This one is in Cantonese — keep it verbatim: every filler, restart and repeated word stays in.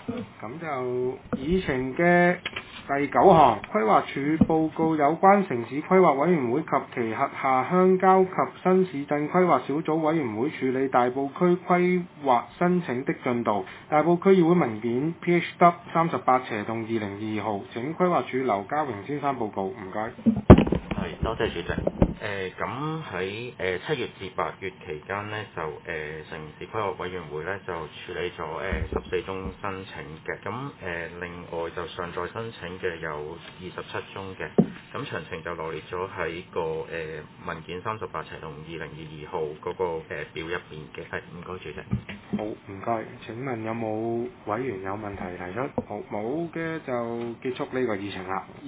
咁就議程嘅第九項，規劃署報告有關城市規劃委員會及其轄下鄉郊及新市鎮規劃小組委員會處理大埔區規劃申請的進度。大埔區議會文件 P H W 三十八斜洞二零二二號，請規劃署劉家榮先生報告，唔該。 係，多謝主席。誒咁喺誒七月至八月期間呢，就誒、呃、城市規劃委員會咧就處理咗誒十四宗申請嘅。咁誒、呃、另外就上載申請嘅有二十七宗嘅。咁詳情就羅列咗喺個誒、呃、文件三十八斜同二零二二號嗰、那個、呃、表入邊嘅。係，唔該主席。 好，唔該。請問有冇委員有問題提出？好，冇嘅就結束呢個議程啦。